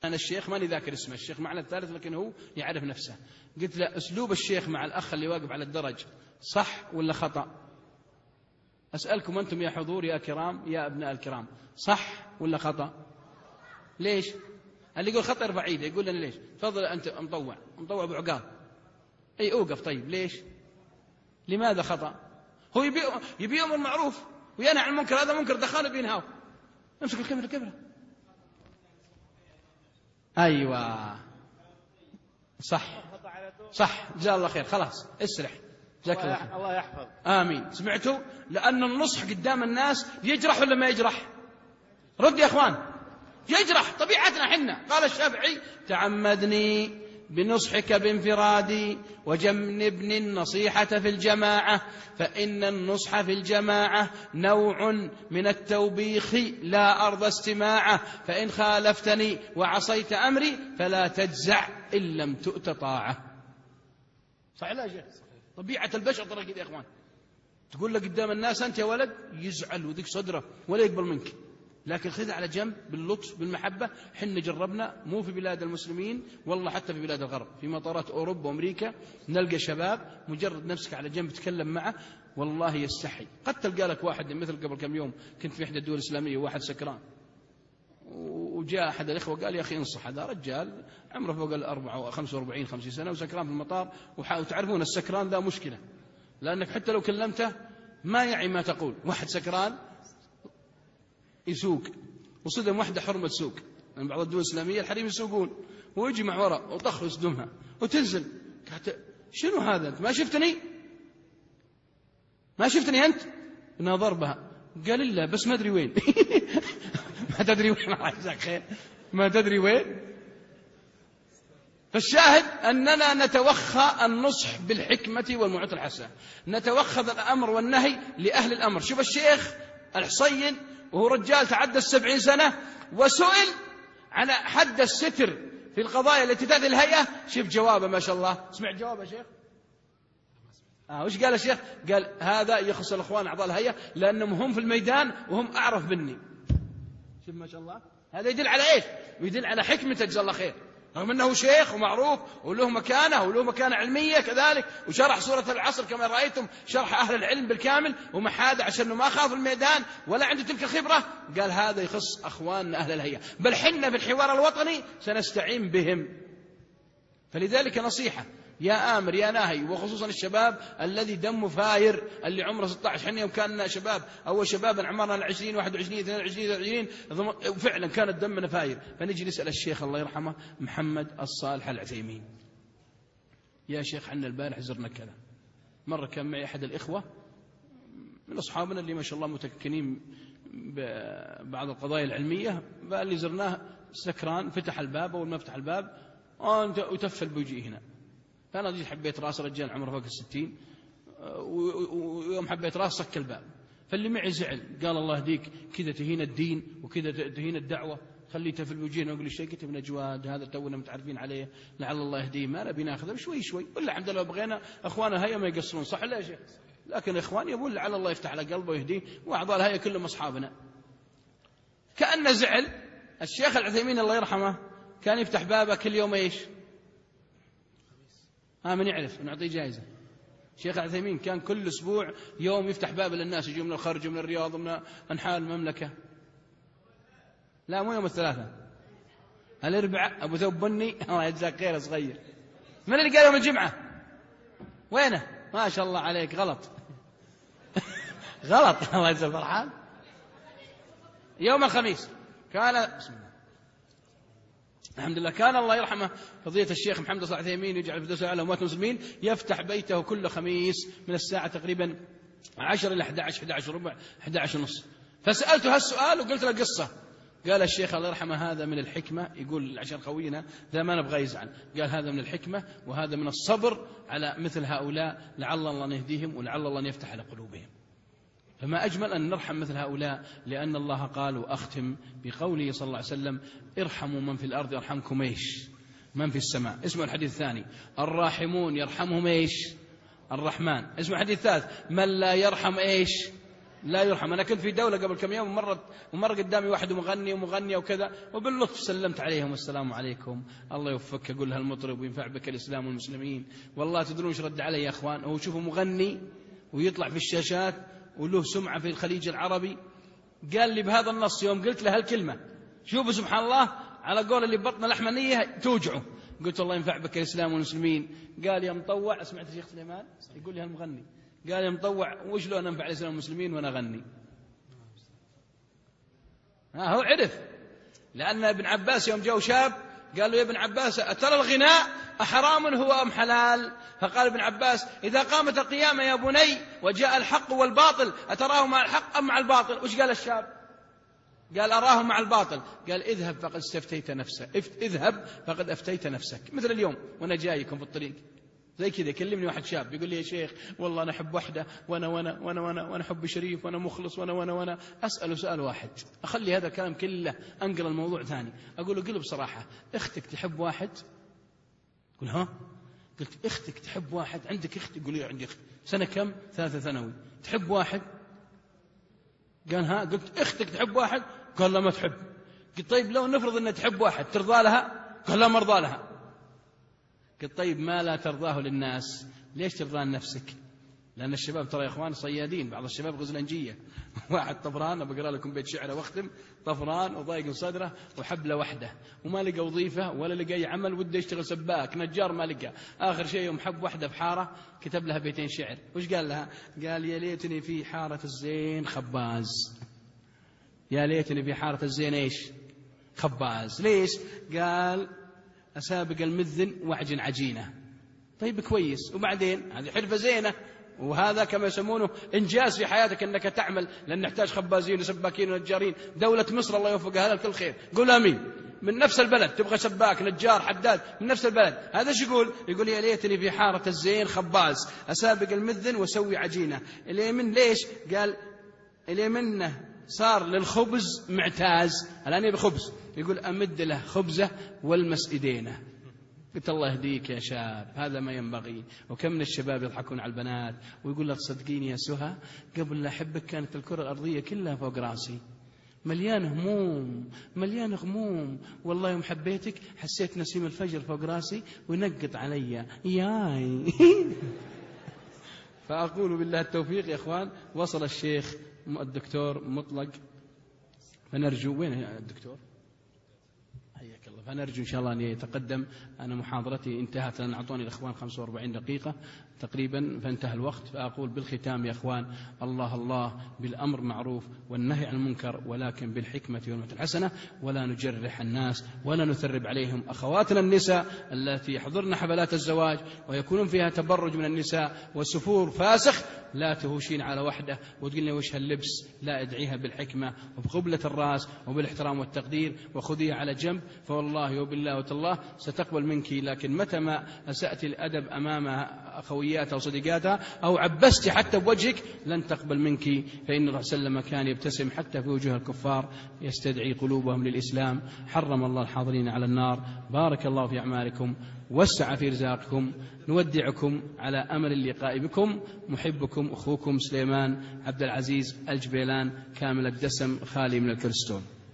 أنا الشيخ ماني ذاكر اسمه، الشيخ معنا الثالث لكن هو يعرف نفسه. قلت له أسلوب الشيخ مع الأخ اللي واقف على الدرج صح ولا خطأ؟ أسألكم أنتم يا حضور يا كرام يا أبناء الكرام، صح ولا خطأ؟ ليش؟ اللي يقول خطأ ارفع ايده، يقول لنا ليش؟ تفضل أنت مطوع أبو عقاب. أي أوقف. طيب ليش؟ لماذا خطأ؟ هو يبي أمر معروف وينهى عن المنكر، هذا منكر دخانه بينهاه. امسك الكاميرا. أيوة صح جزاه الله خير. خلاص اسرح، جزاك الله خير. الله يحفظ. آمين. سمعتوا؟ لأن النصح قدام الناس يجرح ولا ما يجرح؟ رد يا أخوان. يجرح، طبيعتنا حنا. قال الشافعي: تعمدني بنصحك بانفرادي وجنبني النصيحة في الجماعة، فإن النصح في الجماعة نوع من التوبيخ لا أرضى استماعه، فإن خالفتني وعصيت أمري فلا تجزع إن لم تؤت طاعة. صحيح لا يا شيخ؟ طبيعة البشر ترى كذا يا أخوان. تقول له قدام الناس أنت يا ولد، يزعل وذيك صدره ولا يقبل منك، لكن خذ على جنب باللطف بالمحبة. حنا جربنا مو في بلاد المسلمين والله، حتى في بلاد الغرب، في مطارات أوروبا وأمريكا نلقى شباب مجرد نفسك على جنب تكلم معه والله يستحي. قد تلقى لك واحد مثل قبل كم يوم كنت في إحدى الدول الإسلامية، واحد سكران وجاء أحد الإخوة قال: يا أخي انصح، هذا رجال عمره فوق 45 50 سنة وسكران في المطار، وتعرفون السكران ذا مشكلة، لأنك حتى لو كلمته ما يعي ما تقول. واحد سكران يسوق وصدم واحدة حرمة سوق، يعني بعض الدول الإسلامية الحريم يسوقون، ويجي مع وراء وطخ يصدمها وتنزل. شنو هذا؟ أنت ما شفتني أنت؟ ناظر بها قال: إلا بس ما أدري وين. ما تدري وين، الله يجزاك خير، ما تدري وين. فالشاهد أننا نتوخى النصح بالحكمة والموعظة الحسنة، نتوخذ الأمر والنهي لأهل الأمر. شوف الشيخ الحصين وهو رجال تعدى 70 سنة وسئل عن حد الستر في القضايا التي تأتي الهيئة، شوف جوابه ما شاء الله. اسمع جوابه يا شيخ. وش قال الشيخ؟ قال: هذا يخص الأخوان أعضاء الهيئة لأنهم هم في الميدان وهم أعرف مني. شوف ما شاء الله، هذا يدل على إيش؟ يدل على حكمته جزاه الله خير، رغم أنه شيخ ومعروف وله مكانة وله مكانة علمية كذلك، وشرح سورة العصر كما رأيتم شرح أهل العلم بالكامل، ومع هذا عشان ما خاف الميدان ولا عنده تلك الخبرة قال هذا يخص أخواننا أهل الهيئة، بل حنا في الحوار الوطني سنستعين بهم. فلذلك نصيحة يا آمر يا ناهي، وخصوصا الشباب الذي دمه فاير اللي عمره 16. حنا يوم كان شباب أول شباب عمرنا 20 21 22 23 فعلا كانت دمنا فاير، فنجي نسأل الشيخ الله يرحمه محمد الصالح العثيمين: يا شيخ حنا البارح زرنا كذا. مرة كان معي أحد الإخوة من أصحابنا اللي ما شاء الله متكنين ببعض القضايا العلمية، فاللي زرناه سكران، فتح الباب، أول ما فتح الباب أنت وتفل بوجهي هنا. فأنا جيت حبيت راس رجال عمره فوق 60، ويوم حبيت راس سك الباب. فاللي معي زعل قال: الله يهديك، كذا تهين الدين وكذا تهين الدعوة، خليته في الوجهين. وأقول الشيء: كتب ابن جواد هذا تونا متعرفين عليه، لعل الله يهديه، ما نبي ناخذه شوي شوي، ولا الحمد لله بغينا أخوانا الهيئة ما يقصرون. صح لا يا شيخ؟ لكن إخواني يقول لعل الله يفتح على قلبه ويهديه، وأعضاء الهيئة كلهم أصحابنا. كأنه زعل. الشيخ العثيمين الله يرحمه كان يفتح بابه كل يوم إيش؟ من يعرف نعطيه جائزة. شيخ العثيمين كان كل أسبوع يوم يفتح باب للناس، يجوا من الخارج من الرياض من أنحاء المملكة. لا مو يوم الثلاثاء، الأربعاء. أبو ثوب بني الله يجزاك خير صغير. من اللي قال يوم الجمعة؟ وينه؟ ما شاء الله عليك، غلط. غلط. الله يجزاك فرحان. يوم الخميس كان، بسم الله الحمد لله، كان الله يرحمه فضيلة الشيخ محمد الصالح العثيمين يجعل في دوسة على أموات المسلمين يفتح بيته كل خميس من الساعة تقريبا 10 إلى 11 11 ربع 11 ونص. فسألته هالسؤال وقلت له قصة. قال الشيخ الله يرحمه: هذا من الحكمة، يقول عشان خوينا ذا ما نبغى يزعل، قال هذا من الحكمة وهذا من الصبر على مثل هؤلاء، لعل الله يهديهم ولعل الله يفتح على قلوبهم. فما أجمل أن نرحم مثل هؤلاء، لأن الله قال، وأختم بقوله صلى الله عليه وسلم: ارحموا من في الأرض يرحمكم إيش؟ من في السماء. اسمه الحديث الثاني: الراحمون يرحمهم إيش؟ الرحمن. اسمه الحديث الثالث: من لا يرحم إيش؟ لا يرحم. أنا كنت في دولة قبل كم يوم ومر قدامي واحد مغني ومغنية وكذا، وباللطف سلمت عليهم السلام عليكم الله يوفقك، أقول لها المطرب وينفع بك الإسلام والمسلمين. والله تدرون ايش رد علي يا أخوان؟ هو شوفوا مغني ويطلع في الشاشات وله سمعة في الخليج العربي، قال لي بهذا النص يوم قلت له هالكلمة، شوفوا سبحان الله على قول اللي بطن لحمانية توجعه، قلت الله ينفع بك الإسلام والمسلمين. قال يا مطوع، سمعت الشيخ سليمان يقول لي هالمغني، قال يا مطوع وش لو أنفع الإسلام والمسلمين وأنا أغني؟ هو عرف، لأن ابن عباس يوم جاء شاب قال له يا ابن عباس أترى الغناء أحرام هو أم حلال؟ فقال ابن عباس إذا قامت القيامة يا بني وجاء الحق والباطل أتراه مع الحق أم مع الباطل؟ وش قال الشاب؟ قال أراه مع الباطل. قال اذهب فقد استفتيت نفسك، اذهب فقد أفتيت نفسك. مثل اليوم وأنا جايكم في الطريق زي كذا يكلمني واحد شاب يقول لي يا شيخ والله أنا أحب وحدة وأنا حب شريف وأنا مخلص وأنا أسأله سؤال واحد، أخلي هذا الكلام كله أنقل الموضوع ثاني، أقول له قل بصراحة أختك تحب واحد؟ يقول ها؟ قلت أختك تحب واحد؟ عندك أخت؟ يقول لي عندي أخت سنة كم؟ 3 ثانوي. تحب واحد؟ قال ها؟ قلت أختك تحب واحد؟ قال لا ما تحب. قلت طيب لو نفرض أنها تحب واحد ترضى لها؟ قال لا ما أرضى لها. قلت طيب ما لا ترضاه للناس ليش ترضى لنفسك؟ لأن الشباب ترى يا إخوان صيادين، بعض الشباب غزلنجية. واحد طفران، بقرأ لكم بيت شعر واختم، طفران وضايق صدره وحبله وحده وما لقى وظيفة ولا لقى عمل، وده يشتغل سباك نجار ما لقى، آخر شيء يوم حب وحده في حارة كتب لها بيتين شعر. وش قال لها؟ قال يا ليتني في حارة الزين خباز. يا ليتني في حارة الزين إيش؟ خباز. ليش؟ قال أسابق المذن وعجن عجينة. طيب كويس، وبعدين هذه حرفة زينة، وهذا كما يسمونه إنجاز في حياتك أنك تعمل، لأن نحتاج خبازين وسباكين ونجارين. دولة مصر الله يوفقها لها كل خير، قول آمين. من نفس البلد تبغى سباك نجار حداد من نفس البلد، هذا شو يقول يا ليتني في حارة الزين خباز أسابق المذن وسوي عجينة. اليمن ليش؟ قال اليمنه صار للخبز معتاز، الآن يبي خبز، يقول أمد له خبزه والمس إيدينه. قلت الله يهديك يا شاب، هذا ما ينبغي. وكم من الشباب يضحكون على البنات ويقول لك صدقيني يا سهى قبل لا أحبك كانت الكرة الأرضية كلها فوق راسي، مليان هموم مليان غموم، والله يوم حبيتك حسيت نسيم الفجر فوق راسي وينقط علي ياي. فأقول بالله التوفيق يا إخوان. وصل الشيخ الدكتور مطلق، فنرجو وين الدكتور؟ حياك الله. فنرجو إن شاء الله أن يتقدم. أنا محاضرتي انتهت، لأن أعطوني الإخوان 45 دقيقة تقريبا فانتهى الوقت. فأقول بالختام يا إخوان الله الله بالأمر معروف والنهي عن المنكر، ولكن بالحكمة والموعظة الحسنة، ولا نجرح الناس ولا نثرب عليهم. أخواتنا النساء التي يحضرن حفلات الزواج ويكونون فيها تبرج من النساء والسفور فاسخ، لا تهوشين على وحده وتقولين وش هاللبس، لا ادعيها بالحكمة وبقبلة الرأس وبالاحترام والتقدير، وخذيها على جنب، فوالله وبالله وتالله ستقبل منك. لكن متى ما أسأت الأدب أمام أخوياتها وصديقاتها أو عبست حتى بوجهك لن تقبل منك. فإن الله سلم كان يبتسم حتى في وجوه الكفار يستدعي قلوبهم للإسلام. حرم الله الحاضرين على النار. بارك الله في أعمالكم وسع في رزاقكم. نودعكم على أمل اللقاء بكم. محبكم أخوكم سليمان عبد العزيز الجبيلان كامل الدسم خالي من الكريستون.